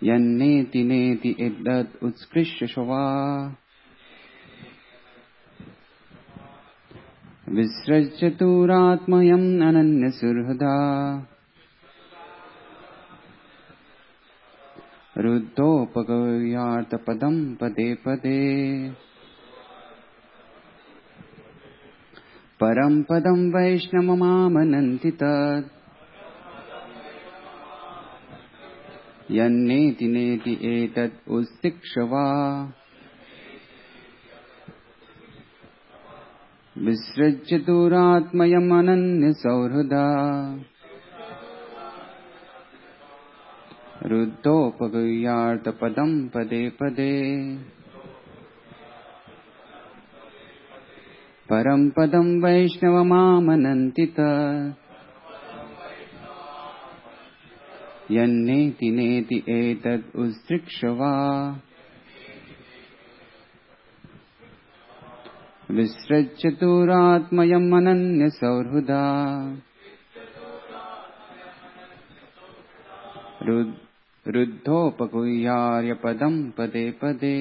यन्नेति नेति एतद् उत्कृष्य शवा विसृज्य दूरात्मयम् अनन्य सुहृदा रुद्धोपगव्यार्थपदम् पदे पदे परं पदं वैष्णवमामनन्ति तत् यन्नेति नेति एतद् उत्सिक्ष्वा विसृज्य दूरात्मयम् अनन्य सौहृदा रुद्धोपगव्यार्थपदम् पदे पदे परं पदं वैष्णवमामनन्ति तत् यन्नेति नेति एतद् उत्सिक्ष्वा विसृज्य दूरात्मयम् अनन्य सौहृदा रुद्धोपगुह्यार्यपदम् पदे पदे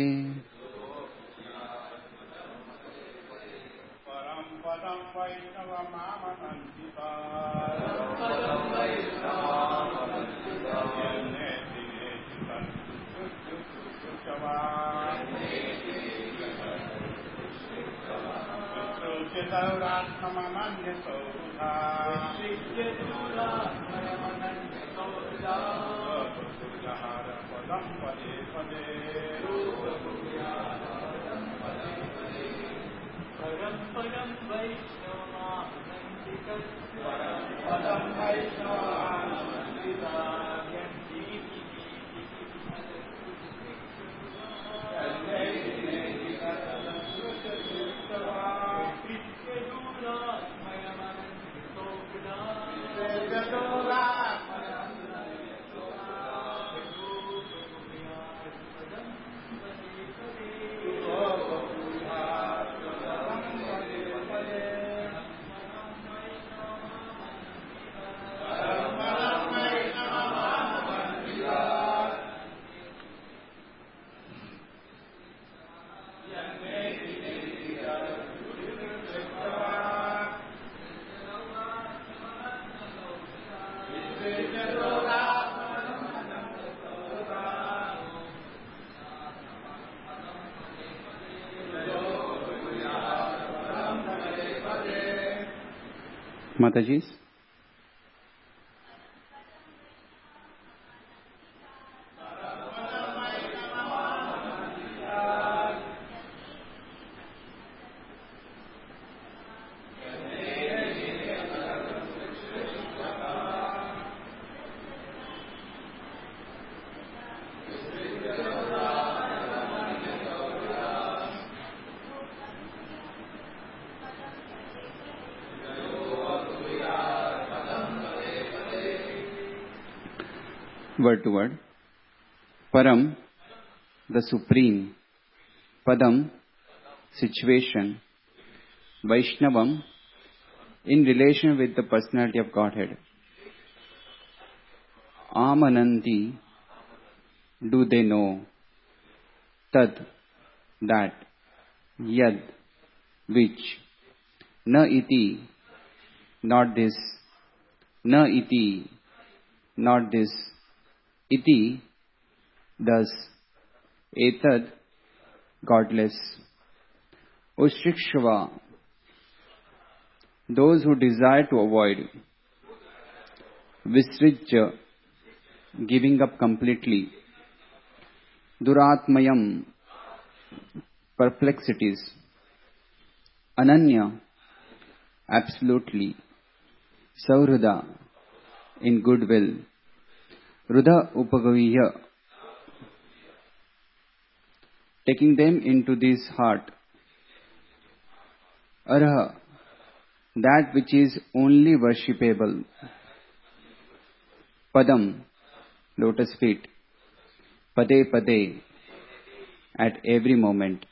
Mataji. Word to word. Param, the supreme. Padam, situation. Vaishnavam, in relation with the personality of Godhead. Amananti, do they know? Tad, that. Yad, which. Na iti, not this. Na iti, not this. Iti, thus. Etad, godless. Ushikshva, those who desire to avoid. Visrijya, giving up completely. Duratmayam, perplexities. Ananya, absolutely. Saurada, in goodwill. Rudha upagaviya, taking them into this heart. Arha, that which is only worshipable. Padam, lotus feet. Pade pade, at every moment.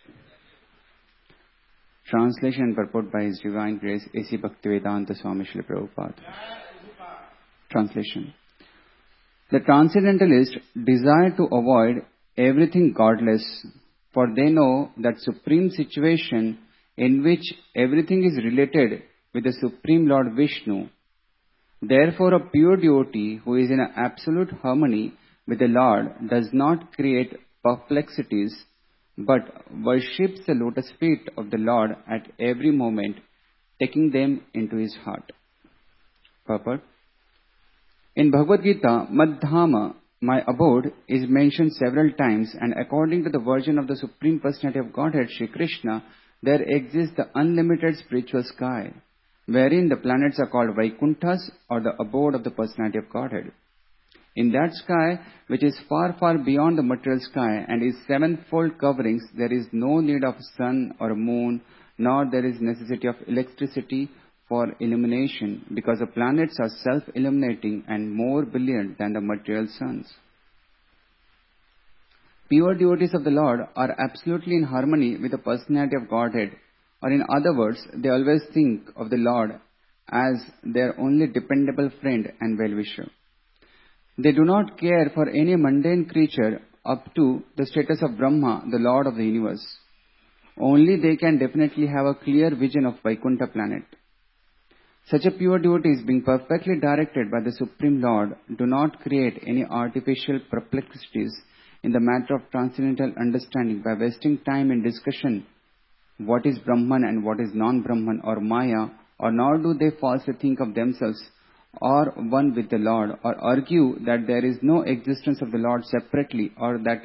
Translation and purport by His Divine Grace A.C. Bhaktivedanta Swami Srila Prabhupada. Translation. The transcendentalists desire to avoid everything godless, for they know that supreme situation in which everything is related with the Supreme Lord Vishnu. Therefore, a pure devotee who is in absolute harmony with the Lord does not create perplexities, but worships the lotus feet of the Lord at every moment, taking them into his heart. Purport. In Bhagavad Gita, Madhama, my abode, is mentioned several times, and according to the version of the Supreme Personality of Godhead, Sri Krishna, there exists the unlimited spiritual sky, wherein the planets are called Vaikunthas, or the abode of the Personality of Godhead. In that sky, which is far, far beyond the material sky and is sevenfold coverings, there is no need of sun or moon, nor there is necessity of electricity for illumination, because the planets are self-illuminating and more brilliant than the material suns. Pure devotees of the Lord are absolutely in harmony with the Personality of Godhead, or in other words, they always think of the Lord as their only dependable friend and well-wisher. They do not care for any mundane creature up to the status of Brahma, the Lord of the universe. Only they can definitely have a clear vision of Vaikuntha planet. Such a pure devotees, being perfectly directed by the Supreme Lord, do not create any artificial perplexities in the matter of transcendental understanding by wasting time in discussion what is Brahman and what is non-Brahman or Maya, or nor do they falsely think of themselves or one with the Lord, or argue that there is no existence of the Lord separately, or that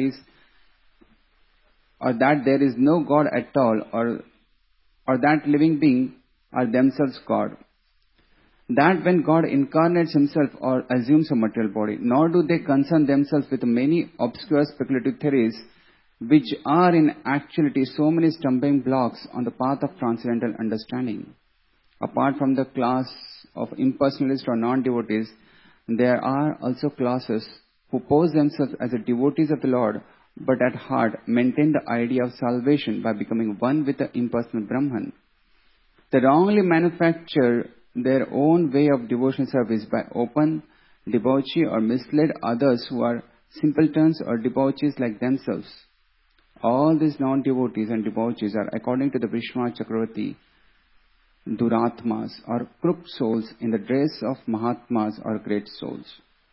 there is no God at all, or that living being are themselves God. That when God incarnates himself or assumes a material body, nor do they concern themselves with many obscure speculative theories, which are in actuality so many stumbling blocks on the path of transcendental understanding. Apart from the class of impersonalists or non-devotees, there are also classes who pose themselves as the devotees of the Lord, but at heart maintain the idea of salvation by becoming one with the impersonal Brahman. They wrongly manufacture their own way of devotional service by open debauchery, or mislead others who are simpletons or debauchees like themselves. All these non-devotees and debauchees are, according to the Bhishma Chakravarti, Duratmas, or crooked souls in the dress of Mahatmas, or great souls.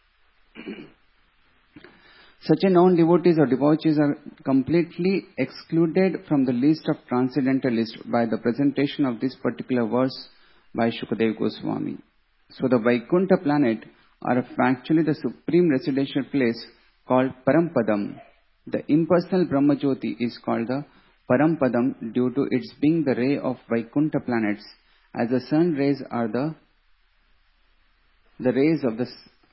Such a non-devotees or debauchees are completely excluded from the list of transcendentalists by the presentation of this particular verse by Shukadeva Goswami. So the Vaikuntha planet are factually the supreme residential place called Parampadam. The impersonal Brahmajyoti is called the Parampadam due to its being the ray of Vaikuntha planets, as the sun rays are the rays of the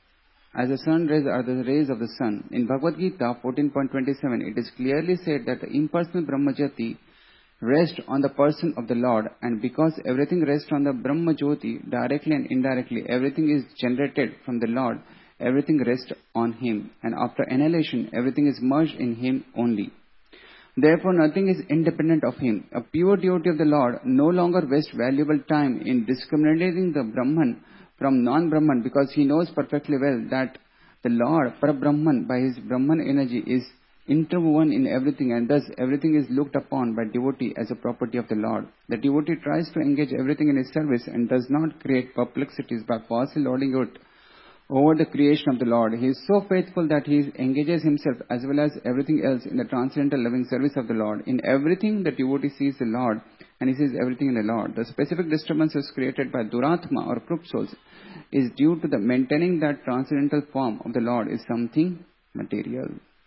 sun. In Bhagavad Gita 14.27, it is clearly said that the impersonal Brahmajyoti rests on the person of the Lord, and because everything rests on the Brahmajyoti, directly and indirectly, everything is generated from the Lord, everything rests on him, and after annihilation, everything is merged in him only. Therefore, nothing is independent of him. A pure devotee of the Lord no longer wastes valuable time in discriminating the Brahman from non-Brahman, because he knows perfectly well that the Lord, Parabrahman, by his Brahman energy, is interwoven in everything, and thus everything is looked upon by devotee as a property of the Lord. The devotee tries to engage everything in his service and does not create perplexities by falsely lording it over the creation of the Lord. He is so faithful that he engages himself as well as everything else in the transcendental loving service of the Lord. In everything, the devotee sees the Lord, and he sees everything in the Lord. The specific disturbances created by Duratma or crooked souls is due to the maintaining that transcendental form of the Lord is something material.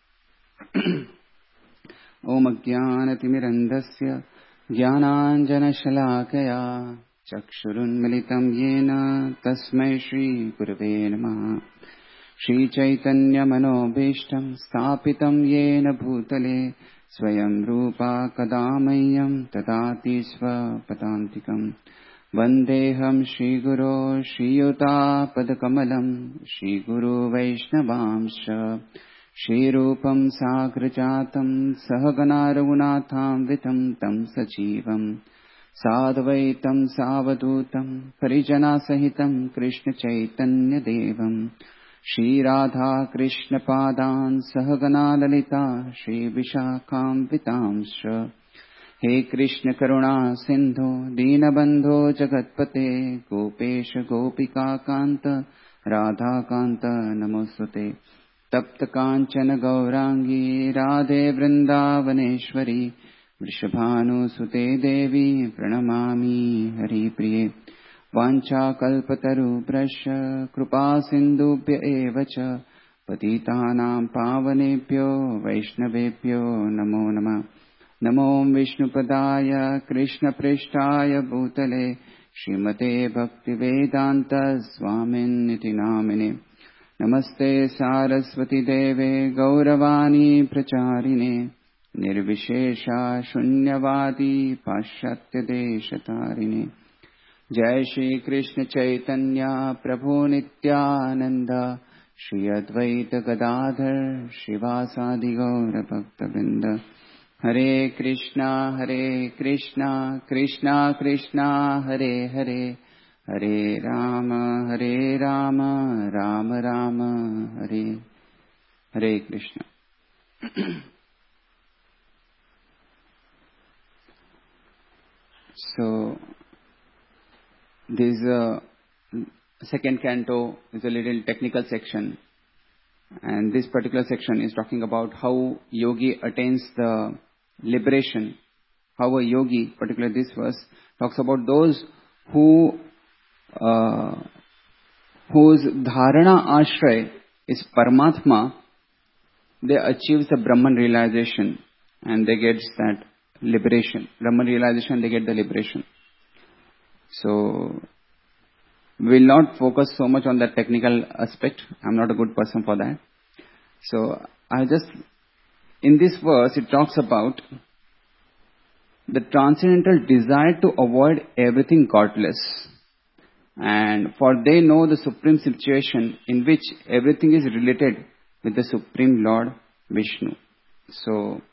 Om Ajnanatimirandasya Jnananjanashalakaya Chakshurunmilitam Yena Tasmai Shri Gurave Namaha. Shri Chaitanya Manobhishtam Sthapitam Yena Bhutale Swayam Rupa Kadamayam Tadati Svapadantikam. Vandeham Shri Guru Shri Yuta Padakamalam Shri Guru Vaishnavamsha Shri Rupam Sagrajatam Sahagana Raghunatham Vitam Tam Sajivam Sadvaitam Savadutam Parijana Sahitam Krishna Chaitanya Devam Shri Radha Krishna Padan Sahagana Lalita Shri Vishakam Vitamsha. He Krishna Karuna Sindhu Dinabandho Jagatpate Gopesha Gopika Kanta Radha Kanta Namostate Tapta Kanchana Gaurangi Radhe Vrindavaneshwari Vrishabhanu Sute Devi Pranamami Hari Priye Vancha Kalpataru Brasha Krupa Sindhubhya Evacha Patitanam Pavanebhyo Vaishnavebhyo Namo Namah Namo Vishnupadaya Krishna Prishtaya Bhutale Srimate Bhaktivedanta Swamin Niti Namine Namaste Saraswati Deve Gauravani Pracharine Nirvishesha Shunyavadi Paschatya Deshatarine Jai Shri Krishna Chaitanya Prabhu Nityananda Shri Advaita Gadadhar Shivasadi Gaura Bhakta Vrinda Hare Krishna Krishna Krishna Hare Hare Hare Rama Rama Rama Hare Hare Krishna. So this second canto is a little technical section, and this particular section is talking about how yogi attains the liberation. How a yogi, particularly this verse, talks about those who whose dharana ashray is Paramatma. They achieve the Brahman realization and they get that liberation. Brahman realization, they get the liberation. So we will not focus so much on that technical aspect. I'm not a good person for that. So in this verse, it talks about the transcendental desire to avoid everything godless. And for they know the supreme situation in which everything is related with the Supreme Lord Vishnu. So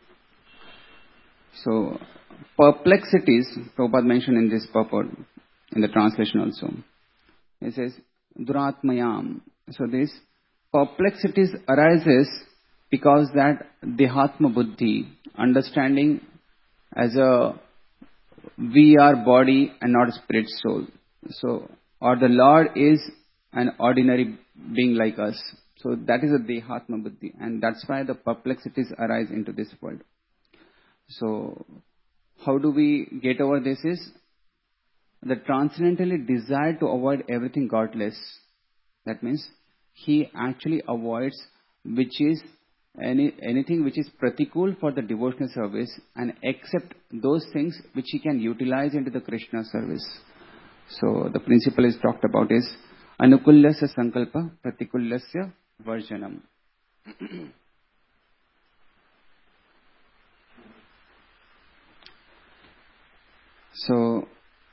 perplexities, Prabhupada mentioned in this purport, in the translation also. It says, Duratmayam. So this perplexities arises because that Dehatma Buddhi, understanding as a we are body and not a spirit soul. So, or the Lord is an ordinary being like us. So that is a Dehatma Buddhi, and that's why the perplexities arise into this world. So how do we get over this is the transcendentally desire to avoid everything godless. That means he actually avoids anything which is pratikul for the devotional service and accept those things which he can utilize into the Krishna service. So the principle is talked about is anukullasya sankalpa pratikullasya varjanam. So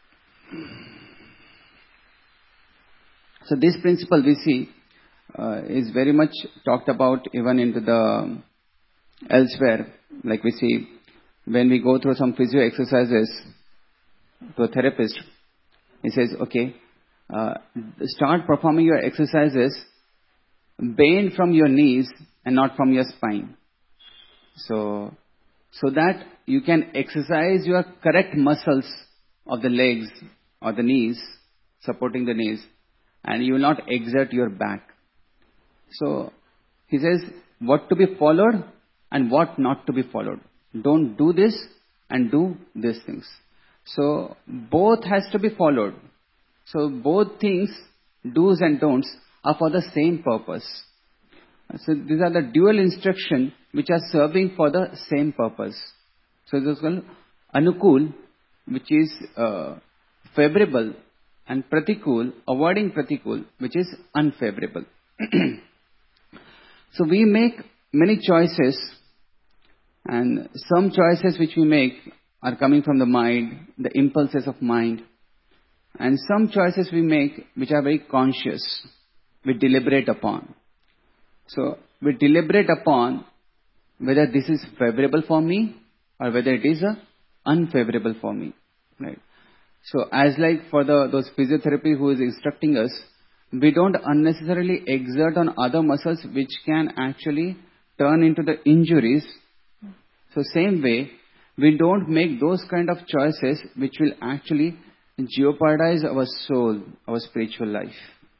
this principle we see is very much talked about even into the elsewhere. Like we see when we go through some physio exercises to a therapist, he says, okay, start performing your exercises bend from your knees and not from your spine. So that you can exercise your correct muscles of the legs or the knees, supporting the knees, and you will not exert your back. So he says what to be followed and what not to be followed. Don't do this and do these things. So both has to be followed. So both things, do's and don'ts, are for the same purpose. So these are the dual instruction which are serving for the same purpose. So this is called anukul, which is favorable, and pratikul, avoiding pratikul, which is unfavorable. So we make many choices, and some choices which we make are coming from the mind, the impulses of mind. And some choices we make which are very conscious, we deliberate upon. So we deliberate upon whether this is favorable for me or whether it is unfavorable for me. Right? So as like for those physiotherapy who is instructing us, We don't unnecessarily exert on other muscles which can actually turn into the injuries. So same way, we don't make those kind of choices which will actually jeopardize our soul, our spiritual life.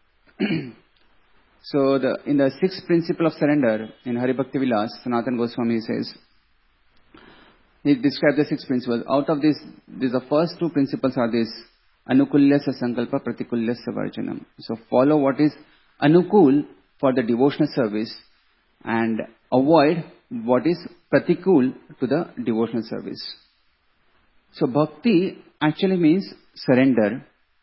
So in the sixth principle of surrender, in Hari Bhakti Vilas, Sanatana Goswami says, he describes the six principles. Out of this, the first two principles are this: Anukulyasya Sankalpa, Pratikulyasya Varjanam. So follow what is Anukul for the devotional service and avoid what is Pratikul to the devotional service. So Bhakti actually means surrender.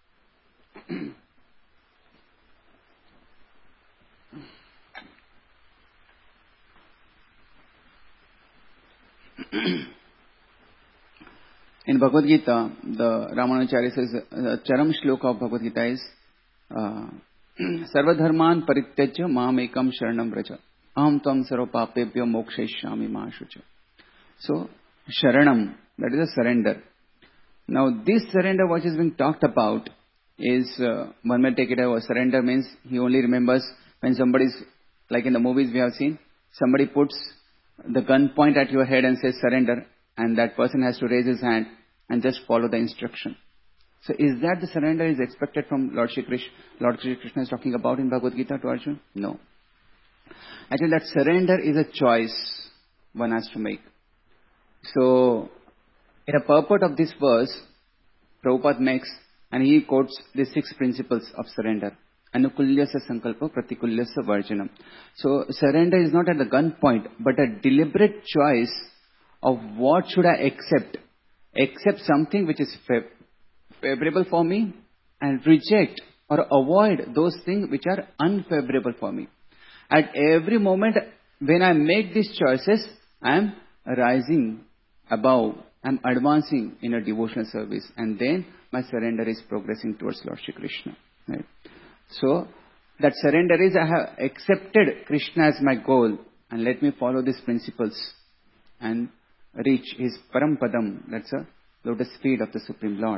In Bhagavad Gita, the Ramanujacharya says, the Charam Shloka of Bhagavad Gita is Sarvadharman Parityajya Mamekam Sharanam Vraja Aham Tvam Sarva Papebhyo Mokshayishyami Ma Shucha. So, Sharanam, that is a surrender. Now, this surrender what is being talked about is, one may take it as surrender means he only remembers when somebody is, like in the movies we have seen, somebody puts the gun point at your head and says surrender, and that person has to raise his hand and just follow the instruction. So is that the surrender is expected from Lord Shri Krishna? Lord Shri Krishna is talking about in Bhagavad Gita to Arjuna? No. Actually, that surrender is a choice one has to make. So, in a purport of this verse, Prabhupada makes, and he quotes the six principles of surrender. Anukulyasya Sankalpa, Pratikulyasya Varjanam. So, surrender is not at the gunpoint, but a deliberate choice of what should I accept. Accept something which is favorable for me and reject or avoid those things which are unfavorable for me. At every moment when I make these choices, I am rising above, I am advancing in a devotional service, and then my surrender is progressing towards Lord Shri Krishna. Right? So, that surrender is I have accepted Krishna as my goal, and let me follow these principles and reach his Parampadam, that's a lotus feet of the Supreme Lord.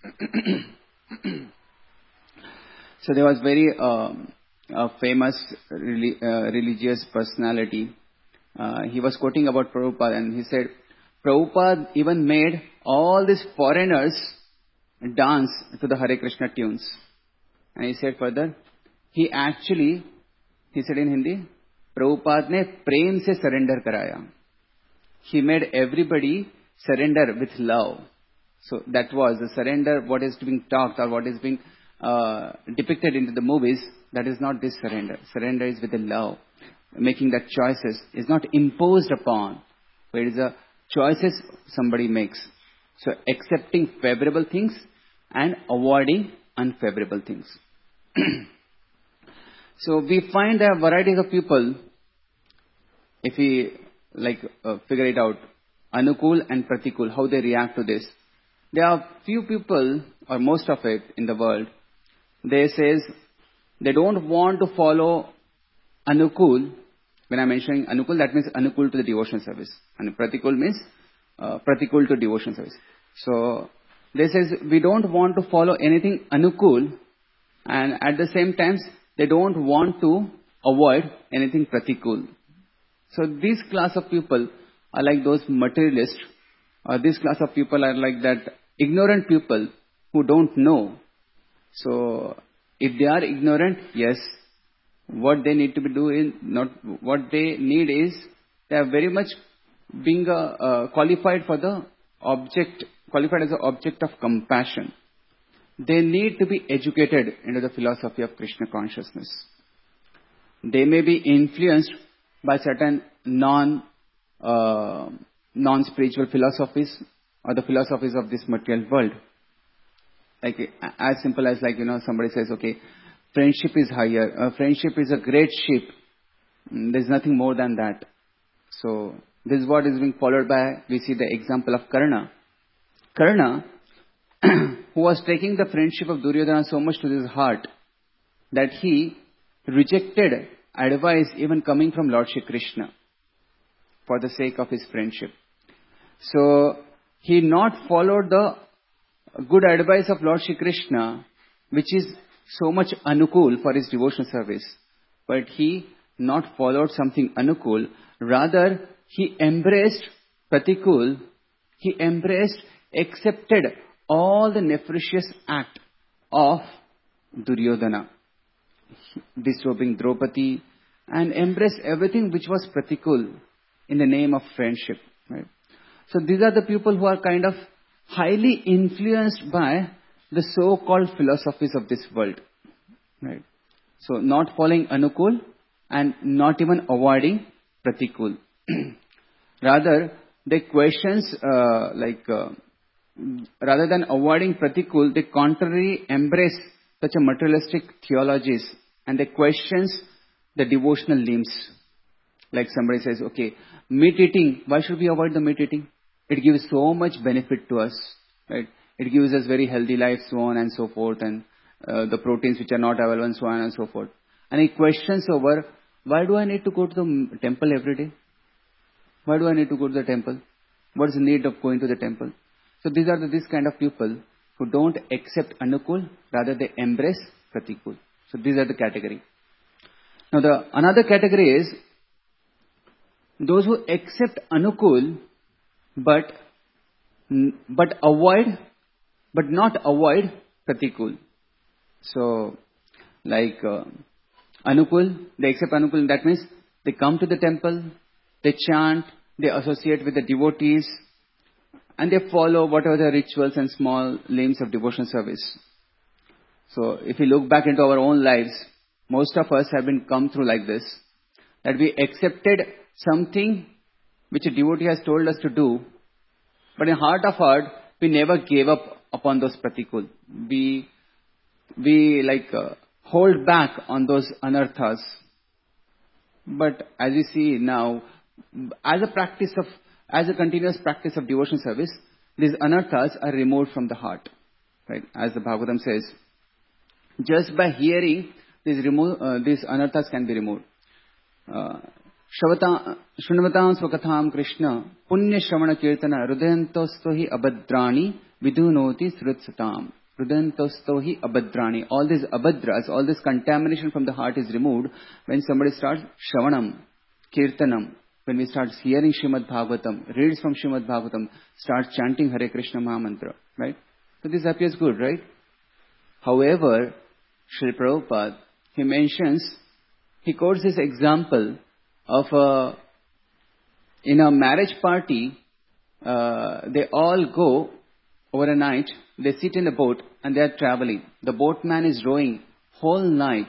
So there was very famous religious personality. He was quoting about Prabhupada, and he said, Prabhupada even made all these foreigners dance to the Hare Krishna tunes. And he said further, he said in Hindi, Prabhupada ne prem se surrender karaya. He made everybody surrender with love. So that was the surrender, what is being talked or what is being depicted into the movies, that is not this surrender. Surrender is with the love. Making that choices is not imposed upon, but it is a choices somebody makes. So accepting favorable things and avoiding unfavorable things. So we find there are varieties of people, if we figure it out, Anukul and Pratikul, how they react to this. There are few people, or most of it in the world, they says they don't want to follow Anukul. When I'm mentioning Anukul, that means Anukul to the devotional service. And Pratikul means Pratikul to devotional service. So they says we don't want to follow anything Anukul, and at the same time they don't want to avoid anything Pratikul. So this class of people are like those materialists, or this class of people are like that ignorant people who don't know. So if they are ignorant, yes, what they need to be doing, not what they need is, they are very much being qualified for the object, qualified as an object of compassion. They need to be educated into the philosophy of Krishna consciousness. They may be influenced by certain non-spiritual philosophies or the philosophies of this material world. Like as simple as somebody says, okay, friendship is higher, friendship is a great ship. There's nothing more than that. So this is what is being followed by, we see the example of Karna. Karna, who was taking the friendship of Duryodhana so much to his heart that he rejected advice even coming from Lord Shri Krishna for the sake of his friendship. So he not followed the good advice of Lord Shri Krishna, which is so much Anukul for his devotional service, but he not followed something Anukul, rather he embraced Pratikul, he embraced, accepted all the nefarious act of Duryodhana, disobeying Draupadi, and embraced everything which was Pratikul in the name of friendship. Right? So these are the people who are kind of highly influenced by the so-called philosophies of this world. Right? So not following Anukul and not even avoiding Pratikul. Rather, they questions rather than avoiding Pratikul, they contrary embrace such a materialistic theologies and they questions the devotional limbs. Like somebody says, okay, meat eating, why should we avoid the meat eating? It gives so much benefit to us, right? It gives us very healthy life, so on and so forth, and the proteins which are not available, and so on and so forth. And he questions over, why do I need to go to the temple every day? Why do I need to go to the temple? What is the need of going to the temple? So these are this kind of people who don't accept Anukul, rather they embrace Pratikul. So these are the category. Now another category is those who accept Anukul but not avoid Pratikul. So like Anukul, they accept Anukul, that means they come to the temple, they chant, they associate with the devotees, and they follow whatever the rituals and small limbs of devotional service. So if we look back into our own lives, most of us have been come through like this, that we accepted something which a devotee has told us to do, but in heart of heart, we never gave up upon those pratikul. We hold back on those anarthas. But as we see now, as a continuous practice of devotion service, these anarthas are removed from the heart. Right? As the Bhagavatam says, just by hearing, these anarthas can be removed. Shrunvatam swakatham Krishna punya shravana kirtana rudayantosto hi abhadrani vidunoti srutsatam. Rudayantosto hi abhadrani. All these abhadras, all this contamination from the heart is removed when somebody starts shravanam, kirtanam, when we start hearing Srimad Bhagavatam, reads from Srimad Bhagavatam, start chanting Hare Krishna Mahamantra. Right? So this appears good, right? However, Srila Prabhupada, he quotes this example of in a marriage party, they all go over a night, they sit in a boat and they are traveling. The boatman is rowing whole night.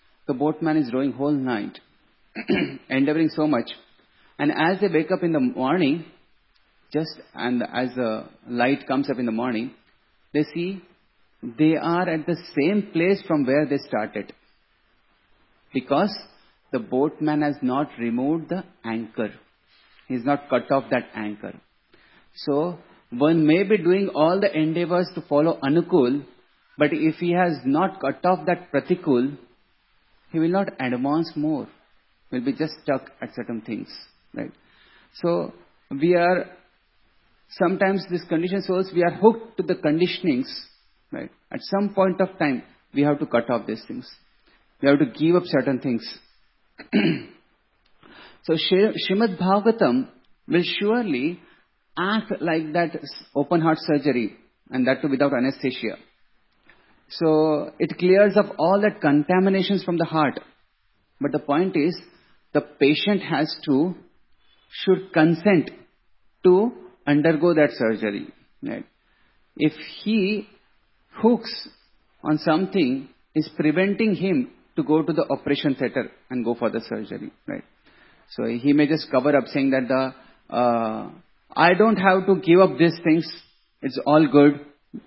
Endeavoring so much. And as they wake up in the morning, and as the light comes up in the morning, they see they are at the same place from where they started. Because the boatman has not removed the anchor. He has not cut off that anchor. So, one may be doing all the endeavors to follow Anukul, but if he has not cut off that Pratikul, he will not advance more. He will be just stuck at certain things. Right? So, sometimes these conditioned souls, we are hooked to the conditionings. Right? At some point of time, we have to cut off these things. We have to give up certain things. So Srimad Bhagavatam will surely act like that open heart surgery, and that too without anesthesia. So it clears up all that contaminations from the heart. But the point is, the patient should consent to undergo that surgery. Right? If he hooks on something, is preventing him to go to the operation theatre and go for the surgery, right? So he may just cover up saying that I don't have to give up these things. It's all good,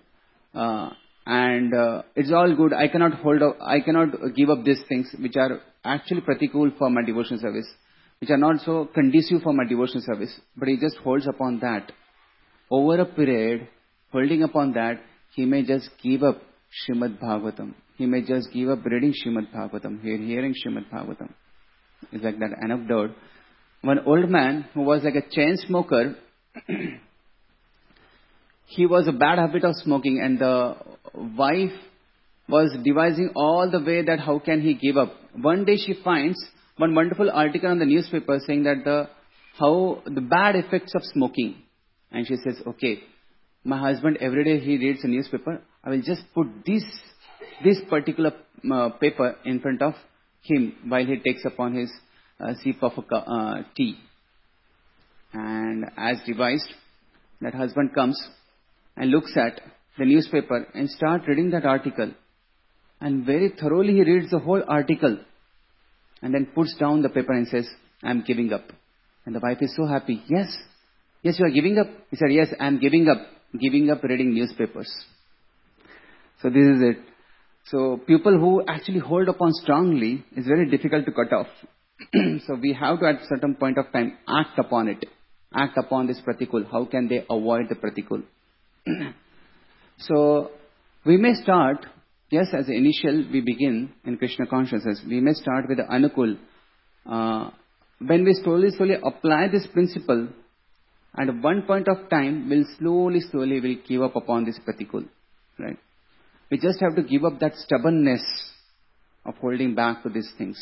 and it's all good. I cannot give up these things which are actually pratikul for my devotion service, which are not so conducive for my devotion service. But he just holds upon that. Over a period, holding upon that, he may just give up Srimad Bhagavatam. He may just give up reading Srimad Bhagavatam, hearing Srimad Bhagavatam. It's like that anecdote. One old man who was like a chain smoker, he was a bad habit of smoking, and the wife was devising all the way that how can he give up. One day she finds one wonderful article on the newspaper saying that the bad effects of smoking. And she says, okay, my husband every day he reads a newspaper. I will just put this particular paper in front of him while he takes upon his sip of tea. And as devised, that husband comes and looks at the newspaper and starts reading that article. And very thoroughly he reads the whole article and then puts down the paper and says, I'm giving up. And the wife is so happy. Yes, you are giving up. He said, yes, I'm giving up reading newspapers. So this is it. So people who actually hold upon strongly is very difficult to cut off. So we have to at a certain point of time act upon it. Act upon this pratikul. How can they avoid the pratikul? So we may start, yes, as an initial we begin in Krishna consciousness. We may start with the anukul. When we slowly apply this principle, at one point of time, we'll slowly will give up upon this pratikul. Right? We just have to give up that stubbornness of holding back to these things.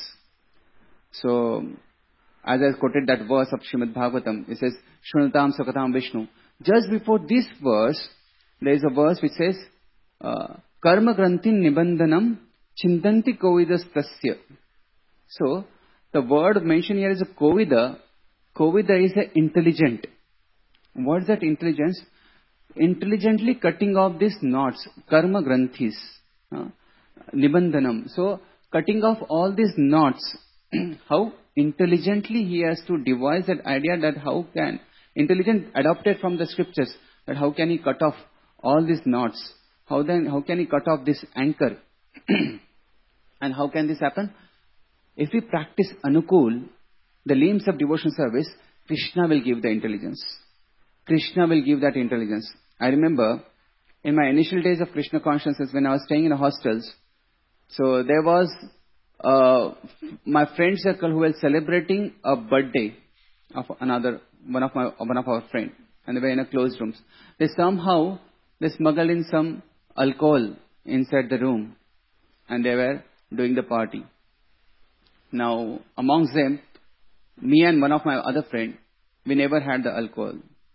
So, as I quoted that verse of Srimad Bhagavatam, it says, Shrunatam Sakatam Vishnu. Just before this verse, there is a verse which says, Karma Grantin Nibandhanam Chintanti Kovidas Tasya. So, the word mentioned here is a Kovida. Kovida is a intelligent. What is that intelligence? Intelligently cutting off these knots, karma granthis, nibandhanam. So, cutting off all these knots, how intelligently he has to devise that idea that how can, intelligent adopted from the scriptures, that how can he cut off all these knots? How can he cut off this anchor? And how can this happen? If we practice anukul, the limbs of devotion service, Krishna will give the intelligence. Krishna will give that intelligence. I remember in my initial days of Krishna consciousness when I was staying in the hostels, so there was my friend circle who were celebrating a birthday of one of our friend, and they were in a closed rooms. They smuggled in some alcohol inside the room, and they were doing the party. Now, amongst them, me and one of my other friend, we never had the alcohol.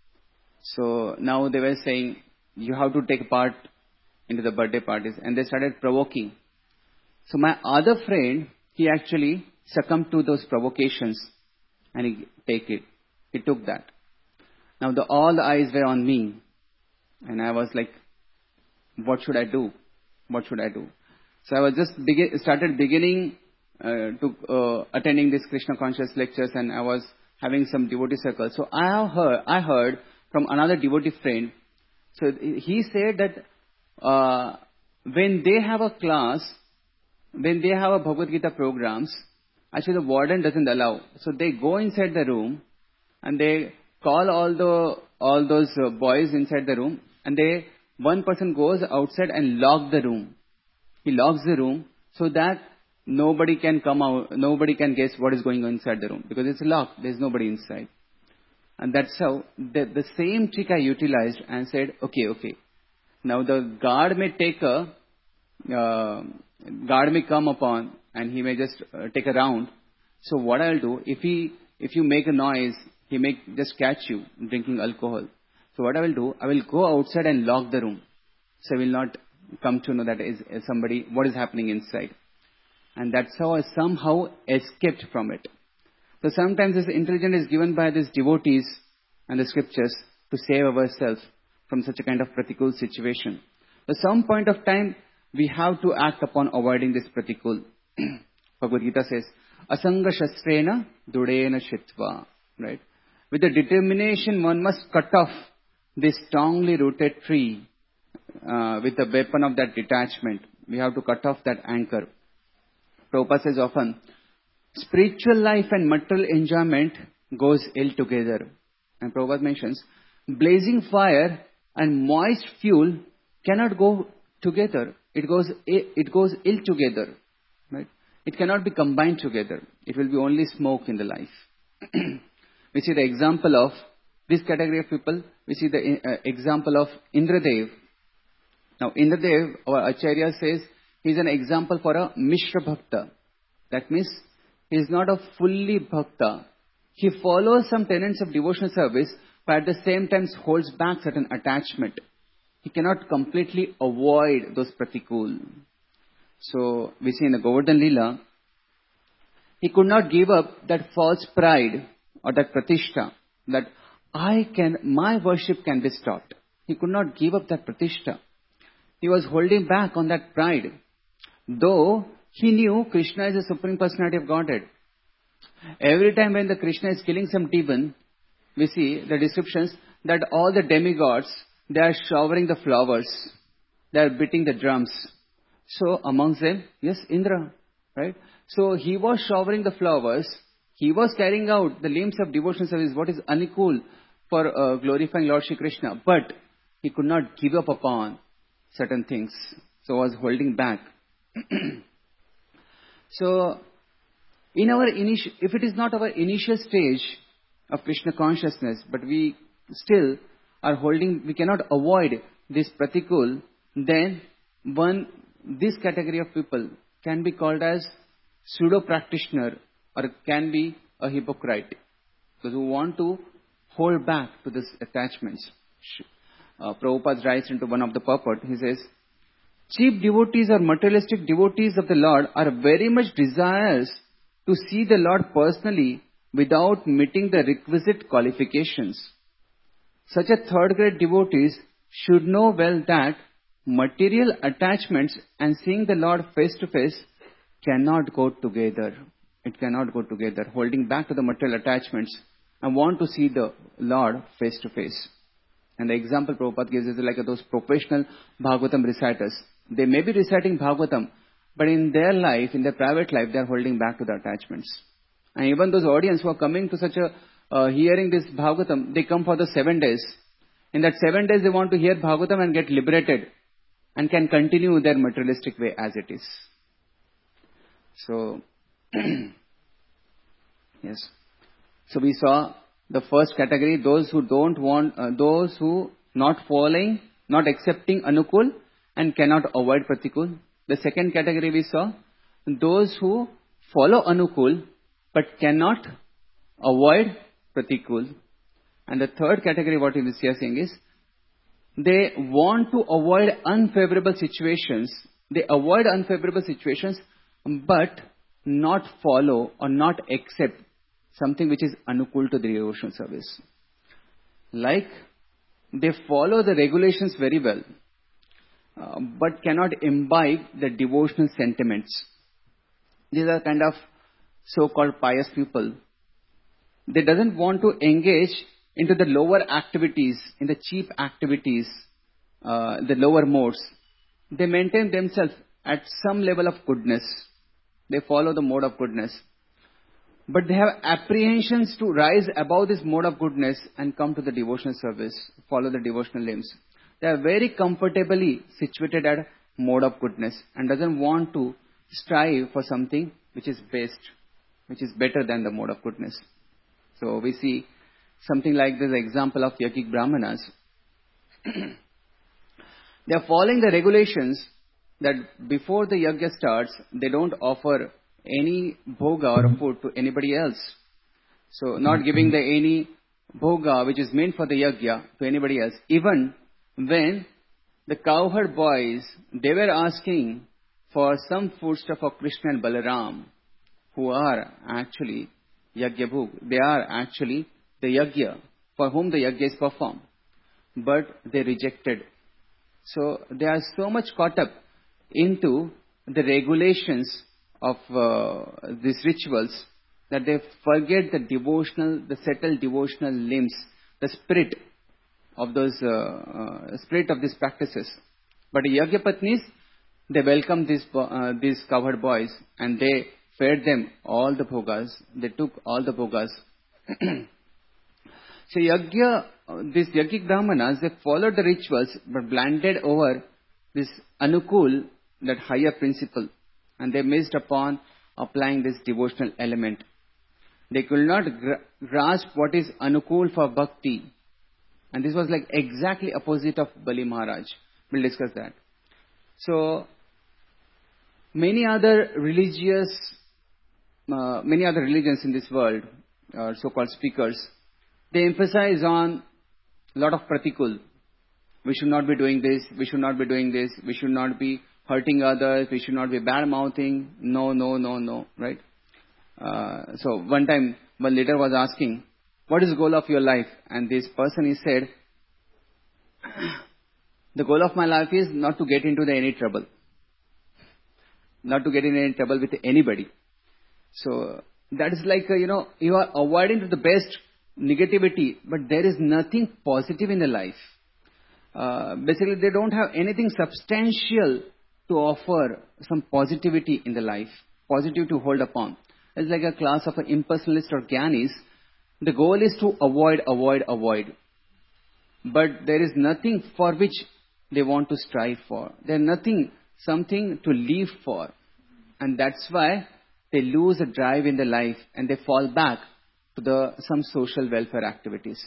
So now they were saying, you have to take part into the birthday parties. And they started provoking. So my other friend, he actually succumbed to those provocations and he took that. Now all the eyes were on me. And I was like, what should I do? So I was just started beginning to attending this Krishna conscious lectures, and I was having some devotee circles. So I heard from another devotee friend. So he said that when they have a class, when they have a Bhagavad Gita programs, actually the warden doesn't allow. So they go inside the room and they call all those boys inside the room, and one person goes outside and lock the room. He locks the room so that nobody can come out, nobody can guess what is going on inside the room because it's locked. There's nobody inside. And that's how the same trick I utilized and said, okay. Now the guard may come upon and he may just take a round. So what I'll do, if you make a noise, he may just catch you drinking alcohol. So what I will do, I will go outside and lock the room. So I will not come to know that is somebody, what is happening inside. And that's how I somehow escaped from it. So sometimes this intelligence is given by these devotees and the scriptures to save ourselves from such a kind of pratikul situation. At some point of time, we have to act upon avoiding this pratikul. Bhagavad Gita says, Asanga shastrena dudena shitva. Right? With the determination, one must cut off this strongly rooted tree with the weapon of that detachment. We have to cut off that anchor. Prabhupada says often, spiritual life and material enjoyment goes ill together. And Prabhupada mentions, blazing fire and moist fuel cannot go together. It goes ill together. Right? It cannot be combined together. It will be only smoke in the life. We see the example of this category of people. We see the example of Indradev. Now Indradev, our Acharya says, He is an example for a Mishra Bhakta. That means he is not a fully Bhakta. He follows some tenets of devotional service, but at the same time holds back certain attachment. He cannot completely avoid those pratikul. So we see in the Govardhan Leela, he could not give up that false pride or that pratishtha, that my worship can be stopped. He could not give up that pratishtha. He was holding back on that pride. Though he knew Krishna is the Supreme Personality of Godhead. Every time when the Krishna is killing some demon, we see the descriptions that all the demigods, they are showering the flowers. They are beating the drums. So amongst them, yes, Indra, right? So he was showering the flowers. He was carrying out the limbs of devotional service, what is anikul for glorifying Lord Shri Krishna. But he could not give up upon certain things. So was holding back. So, if it is not our initial stage of Krishna consciousness, but we still are we cannot avoid this pratikul, then this category of people can be called as pseudo-practitioner or can be a hypocrite. Those who want to hold back to these attachments. Prabhupada writes into one of the purport, he says, cheap devotees or materialistic devotees of the Lord are very much desirous to see the Lord personally without meeting the requisite qualifications. Such a third-grade devotees should know well that material attachments and seeing the Lord face to face cannot go together. It cannot go together. Holding back to the material attachments and want to see the Lord face to face. And the example Prabhupada gives is like those professional Bhagavatam reciters. They may be reciting Bhagavatam, but in their life, in their private life, they are holding back to the attachments. And even those audience who are coming to such hearing this Bhagavatam, they come for the 7 days. In that 7 days, they want to hear Bhagavatam and get liberated and can continue their materialistic way as it is. So, yes. So we saw the first category, those who don't want, those who not following, not accepting Anukul and cannot avoid Pratikul. The second category we saw, those who follow Anukul but cannot avoid Pratikul. And the third category, what we are saying is, they want to avoid unfavorable situations. They avoid unfavorable situations but not follow or not accept something which is anukul to the devotional service. Like, they follow the regulations very well, but cannot imbibe the devotional sentiments. These are kind of so-called pious people. They doesn't want to engage into the lower activities, in the cheap activities, the lower modes. They maintain themselves at some level of goodness. They follow the mode of goodness. But they have apprehensions to rise above this mode of goodness and come to the devotional service, follow the devotional limbs. They are very comfortably situated at mode of goodness and doesn't want to strive for something which is best, which is better than the mode of goodness. So we see something like this example of Yogic Brahmanas. They are following the regulations that before the yajna starts, they don't offer any bhoga or food to anybody else. So not giving any bhoga which is meant for the yajna to anybody else. Even when the cowherd boys, they were asking for some foodstuff of Krishna and Balaram, who are actually yajna bhog. They are actually the yajna, for whom the yajna is performed. But they rejected. So they are so much caught up into the regulations of these rituals that they forget the devotional, the settled devotional limbs, the spirit of those spirit of these practices. But the yajna patnis, they welcomed these cowherd boys and they fed them all the bhogas. They took all the bhogas. So these yogic brahmanas, they followed the rituals but blinded over this anukul, that higher principle, and they missed upon applying this devotional element. They could not grasp what is anukul for bhakti. And this was like exactly opposite of Bali Maharaj. We'll discuss that. So, Many other many other religions in this world, so-called speakers, they emphasize on a lot of pratikul. We should not be doing this, we should not be doing this, we should not be hurting others, we should not be bad-mouthing. No, no, no, no, right? So one time, one leader was asking, what is the goal of your life? And this person, he said, the goal of my life is not to get into any trouble. Not to get in any trouble with anybody. So that is like, you are avoiding the best negativity, but there is nothing positive in the life. Basically, they don't have anything substantial to offer some positivity in the life, positive to hold upon. It's like a class of impersonalists or gyanis. The goal is to avoid. But there is nothing for which they want to strive for. There's nothing, something to live for. And that's why they lose a drive in their life and they fall back to some social welfare activities.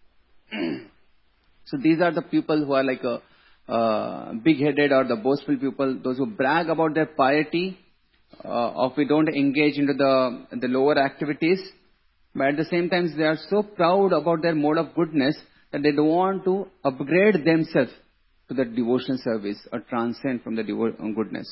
So these are the people who are like big-headed or the boastful people, those who brag about their piety, or we don't engage into the lower activities. But at the same time, they are so proud about their mode of goodness that they don't want to upgrade themselves to the devotional service or transcend from the goodness.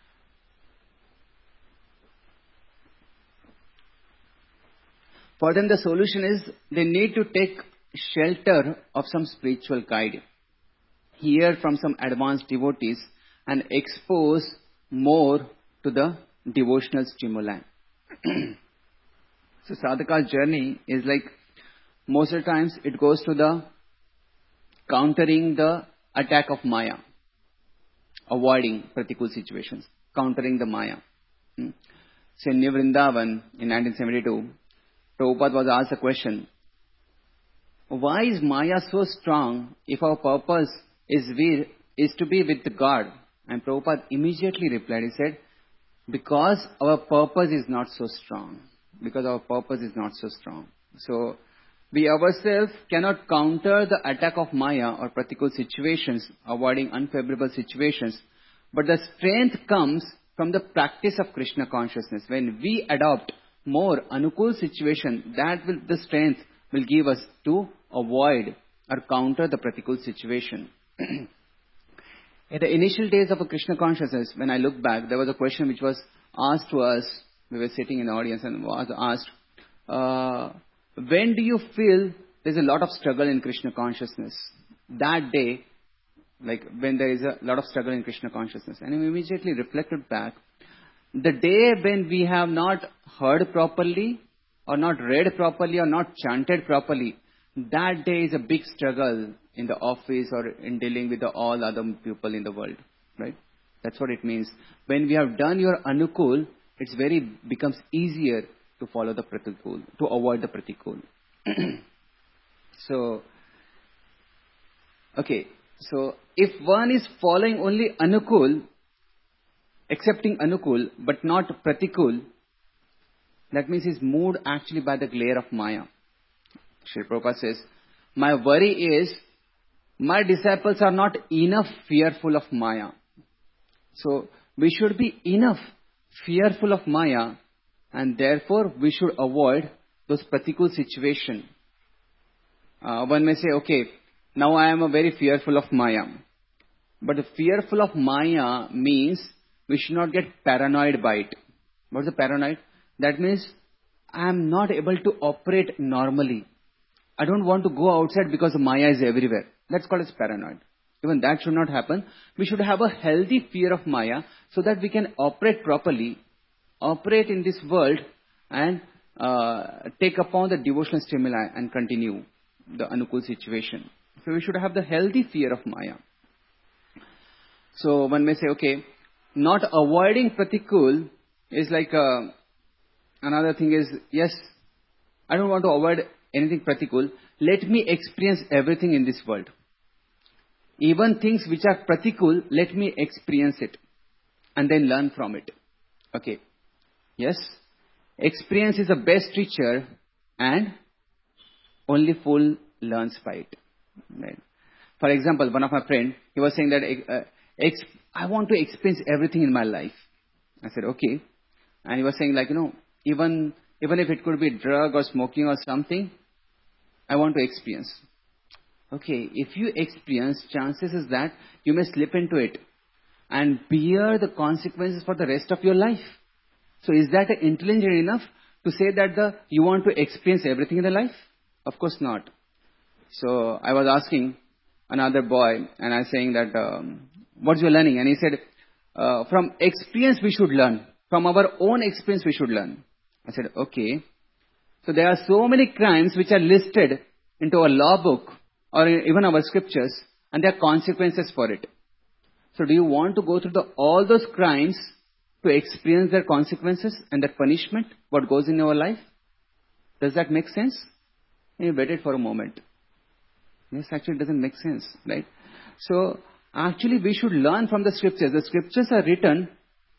For them, the solution is they need to take shelter of some spiritual guide, hear from some advanced devotees, and expose more to the devotional stimuli. So sadhaka's journey is like, most of the times it goes to the countering the attack of Maya, avoiding pratikul situations, countering the Maya. So in New Vrindavan in 1972, Prabhupada was asked a question, why is Maya so strong if our purpose is to be with God? And Prabhupada immediately replied, he said, because our purpose is not so strong. Because our purpose is not so strong. So we ourselves cannot counter the attack of Maya or pratikul situations, avoiding unfavorable situations. But the strength comes from the practice of Krishna consciousness. When we adopt more anukul situation, the strength will give us to avoid or counter the pratikul situation. In the initial days of a Krishna consciousness, when I look back, there was a question which was asked to us. We were sitting in the audience and was asked, when do you feel there's a lot of struggle in Krishna consciousness? That day, like when there is a lot of struggle in Krishna consciousness. And we immediately reflected back. The day when we have not heard properly, or not read properly, or not chanted properly, that day is a big struggle in the office or in dealing with all other people in the world, right? That's what it means. When we have done your anukul, it becomes easier to follow the pratikul, to avoid the pratikul. So if one is following only anukul, accepting anukul, but not pratikul, that means he's moved actually by the glare of Maya. Sri Prabhupada says, my worry is, my disciples are not enough fearful of Maya. So we should be enough fearful of Maya, and therefore we should avoid those pratikul situations. One may say, okay, now I am very fearful of Maya. But fearful of Maya means we should not get paranoid by it. What is the paranoid? That means I am not able to operate normally. I don't want to go outside because Maya is everywhere. That's called as paranoid. Even that should not happen. We should have a healthy fear of Maya so that we can operate properly, operate in this world and take upon the devotional stimuli and continue the anukul situation. So we should have the healthy fear of Maya. So one may say, okay, not avoiding pratikul is like another thing is, yes, I don't want to avoid anything pratikul. Let me experience everything in this world. Even things which are pratikul, let me experience it and then learn from it. Okay. Yes. Experience is the best teacher and only fool learns by it. Right. For example, one of my friends, he was saying that I want to experience everything in my life. I said, okay. And he was saying like, even if it could be drug or smoking or something, I want to experience. Okay, if you experience, chances is that you may slip into it and bear the consequences for the rest of your life. So is that intelligent enough to say that you want to experience everything in the life? Of course not. So I was asking another boy, and I was saying that, what's your learning? And he said, from experience we should learn. From our own experience we should learn. I said, okay. So there are so many crimes which are listed into a law book or even our scriptures, and there are consequences for it. So do you want to go through all those crimes to experience their consequences and their punishment, what goes in your life? Does that make sense? You wait it for a moment. Yes, actually it doesn't make sense, right? So actually we should learn from the scriptures. The scriptures are written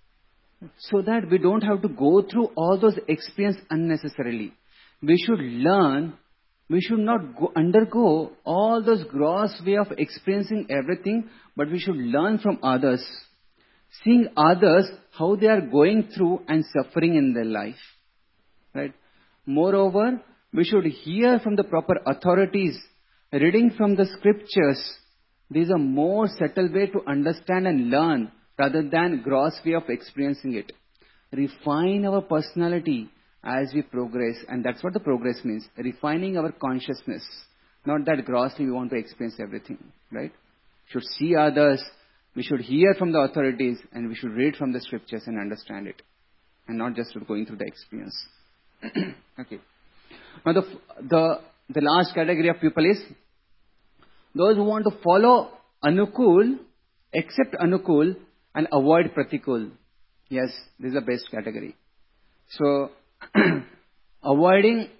so that we don't have to go through all those experiences unnecessarily. We should learn. We should not undergo all those gross way of experiencing everything, but we should learn from others. Seeing others, how they are going through and suffering in their life. Right? Moreover, we should hear from the proper authorities, reading from the scriptures. These are more subtle way to understand and learn rather than gross way of experiencing it. Refine our personality as we progress, and that's what the progress means. Refining our consciousness. Not that grossly we want to experience everything, right? We should see others, we should hear from the authorities, and we should read from the scriptures and understand it. And not just going through the experience. Okay. Now the last category of people is those who want to follow Anukul, accept Anukul, and avoid Pratikul. Yes, this is the best category. So, avoiding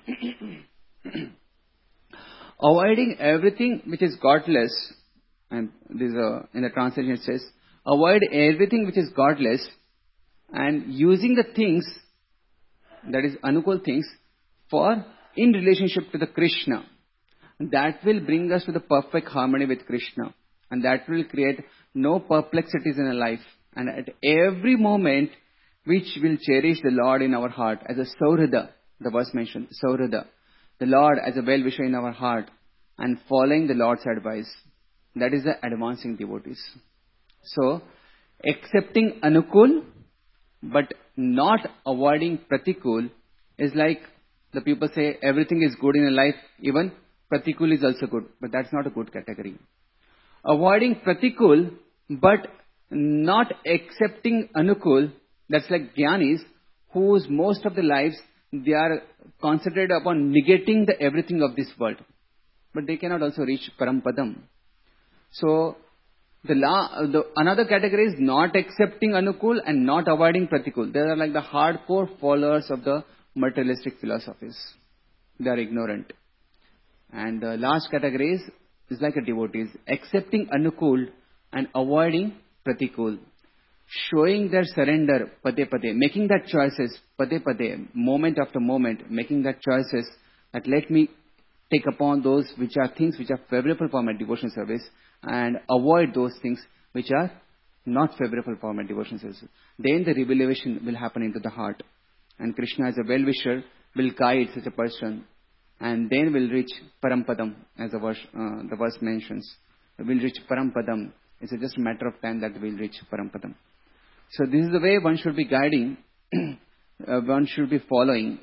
everything which is godless, and this in the translation it says, avoid everything which is godless, and using the things, that is Anukul things, for in relationship to the Krishna. That will bring us to the perfect harmony with Krishna. And that will create no perplexities in our life. And at every moment, which will cherish the Lord in our heart as a Saurada, the verse mentioned, Saurada. The Lord as a well-wisher in our heart and following the Lord's advice. That is the advancing devotees. So, accepting Anukul, but not avoiding Pratikul is like the people say everything is good in a life, even Pratikul is also good, but that's not a good category. Avoiding Pratikul, but not accepting Anukul, that's like Jnanis, whose most of the lives, they are concentrated upon negating the everything of this world. But they cannot also reach Parampadam. So, another category is not accepting Anukul and not avoiding Pratikul. They are like the hardcore followers of the materialistic philosophies. They are ignorant. And the last category is like a devotees, accepting Anukul and avoiding Pratikul. Showing their surrender, pade pade, making that choices, pade pade, moment after moment, making that choices that let me take upon those which are things which are favorable for my devotion service and avoid those things which are not favorable for my devotion service. Then the revelation will happen into the heart. And Krishna as a well-wisher will guide such a person. And then will reach Parampadam, as the verse mentions. Will reach Parampadam. It's just a matter of time that we'll reach Parampadam. So this is the way one should be guiding, one should be following.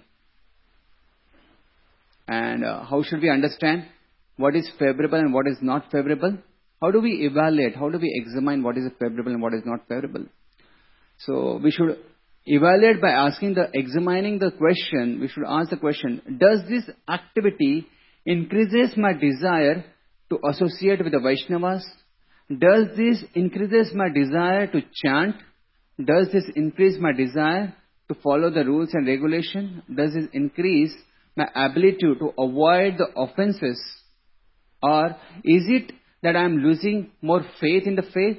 And how should we understand what is favorable and what is not favorable? How do we evaluate? How do we examine what is favorable and what is not favorable? So we should evaluate by examining the question. We should ask the question, does this activity increases my desire to associate with the Vaishnavas? Does this increases my desire to chant? Does this increase my desire to follow the rules and regulation? Does this increase my ability to avoid the offenses? Or is it that I am losing more faith in the faith,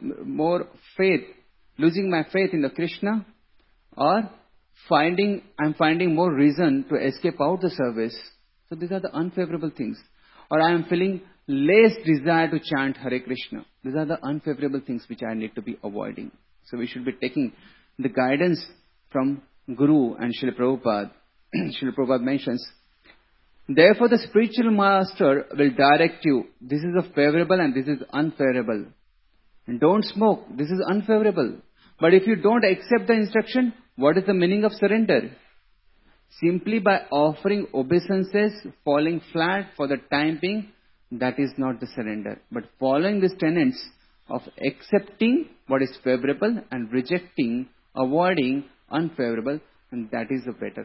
losing my faith in the Krishna? Or I'm finding more reason to escape out the service. So these are the unfavorable things. Or I am feeling less desire to chant Hare Krishna. These are the unfavorable things which I need to be avoiding. So we should be taking the guidance from Guru and Srila Prabhupada. Srila Prabhupada mentions, therefore the spiritual master will direct you. This is a favorable and this is unfavorable. And don't smoke. This is unfavorable. But if you don't accept the instruction, what is the meaning of surrender? Simply by offering obeisances, falling flat for the time being, that is not the surrender. But following these tenets of accepting what is favorable and rejecting, avoiding unfavorable, and that is the better.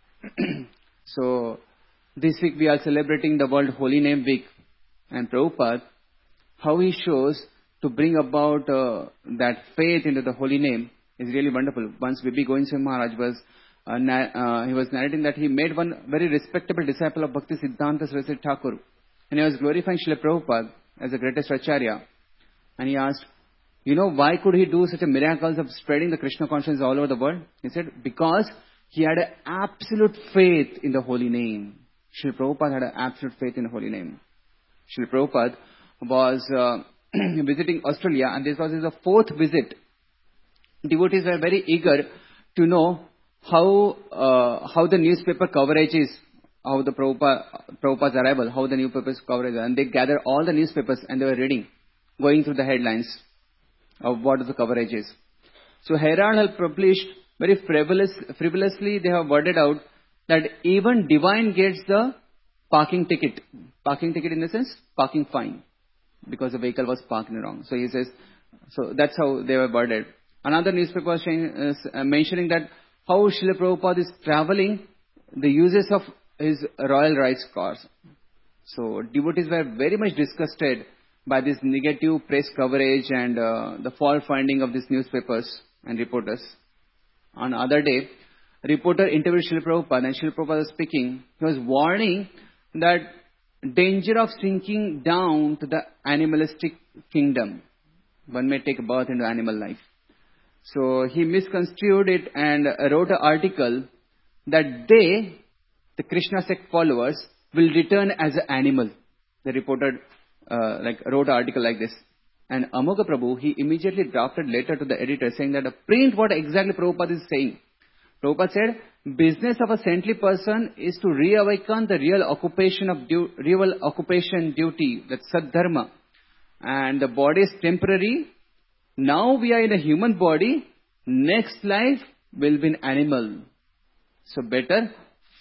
So, this week we are celebrating the World Holy Name Week. And Prabhupada, how he shows to bring about that faith into the holy name is really wonderful. Once Bibi Govind Singh Maharaj was he was narrating that he made one very respectable disciple of Bhakti Siddhanta Saraswati Thakur, and he was glorifying Srila Prabhupada as the greatest Acharya. And he asked, why could he do such a miracles of spreading the Krishna consciousness all over the world? He said, because he had an absolute faith in the holy name. Srila Prabhupada had an absolute faith in the holy name. Srila Prabhupada was visiting Australia, and this was his fourth visit. Devotees were very eager to know how the newspaper coverage is, how the Prabhupada's arrival, how the newspapers coverage is. And they gathered all the newspapers and they were reading, going through the headlines of what the coverage is. So Herald had published very frivolously, they have worded out that even divine gets the parking ticket. Parking ticket in the sense, parking fine, because the vehicle was parked wrong. So he says, so that's how they were worded. Another newspaper was mentioning that how Srila Prabhupada is traveling, the uses of his Royal Rice cars. So devotees were very much disgusted by this negative press coverage and the fault finding of these newspapers and reporters. On other day, a reporter interviewed Srila Prabhupada, and Srila Prabhupada was speaking. He was warning that danger of sinking down to the animalistic kingdom. One may take birth into animal life. So he misconstrued it and wrote an article that they, the Krishna sect followers, will return as an animal. The reporter wrote an article like this. And Amogha Prabhu, he immediately drafted letter to the editor saying that print what exactly Prabhupada is saying. Prabhupada said, business of a saintly person is to reawaken the real occupation duty, that's Sadharma. And the body is temporary. Now we are in a human body. Next life will be an animal. So better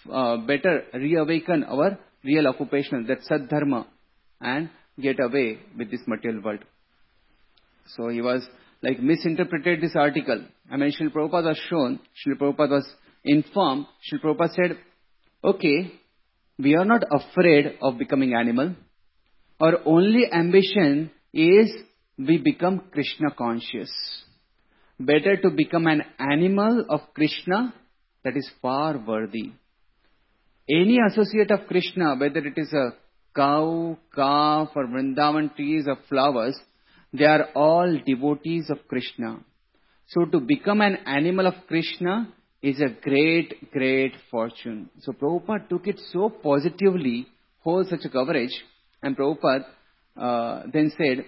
reawaken our real occupation, that's Sadharma, and get away with this material world. So he was misinterpreted this article. I mean, Srila Prabhupada was shown, Srila Prabhupada was informed. Srila Prabhupada said, okay, we are not afraid of becoming animal. Our only ambition is we become Krishna conscious. Better to become an animal of Krishna, that is far worthy. Any associate of Krishna, whether it is a cow, calf, or Vrindavan trees or flowers, they are all devotees of Krishna. So to become an animal of Krishna is a great, great fortune. So Prabhupada took it so positively, whole such a coverage, and Prabhupada then said,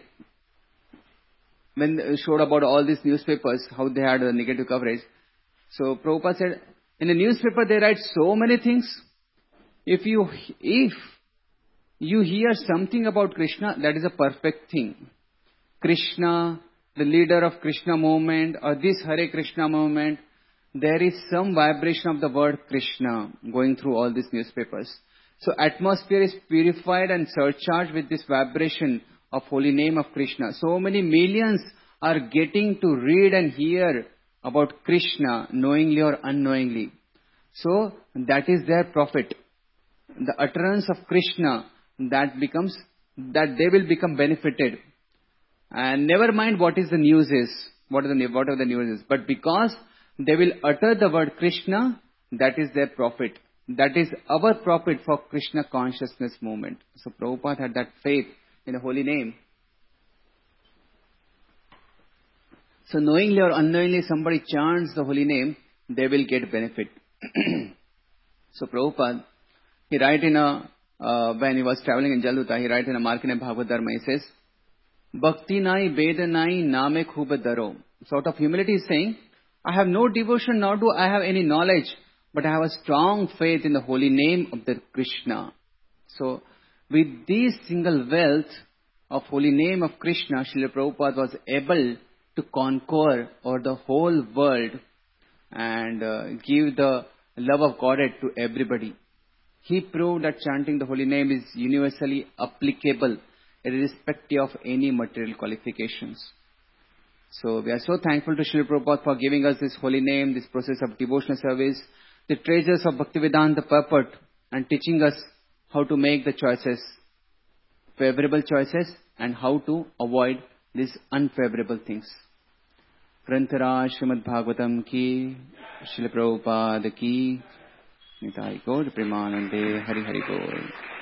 when showed about all these newspapers, how they had a negative coverage. So Prabhupada said, in the newspaper they write so many things. If you hear something about Krishna, that is a perfect thing. Krishna, the leader of Krishna movement, or this Hare Krishna movement, there is some vibration of the word Krishna going through all these newspapers. So atmosphere is purified and surcharged with this vibration of holy name of Krishna. So many millions are getting to read and hear about Krishna, knowingly or unknowingly. So that is their profit. The utterance of Krishna, that they will become benefited. And never mind what is the news is, whatever the news is. But because they will utter the word Krishna, that is their profit. That is our profit for Krishna consciousness movement. So Prabhupada had that faith in the holy name. So knowingly or unknowingly somebody chants the holy name, they will get benefit. So Prabhupada, he write when he was traveling in Jaluta, he write in a Markandeya Bhagavad Dharma, he says, Bhakti nai, Veda nai, Name khub daro. Sort of humility is saying, I have no devotion, nor do I have any knowledge, but I have a strong faith in the holy name of the Krishna. So, with this single wealth of holy name of Krishna, Srila Prabhupada was able to conquer over the whole world and give the love of Godhead to everybody. He proved that chanting the holy name is universally applicable, irrespective of any material qualifications. So we are so thankful to Srila Prabhupada for giving us this holy name, this process of devotional service, the treasures of Bhaktivedanta purport, and teaching us how to make the choices, favorable choices, and how to avoid these unfavorable things. Granthara Srimad Bhagavatam ki, Srila Prabhupada ki, Nitai Gaur Premanande, Hari Hari Gaur.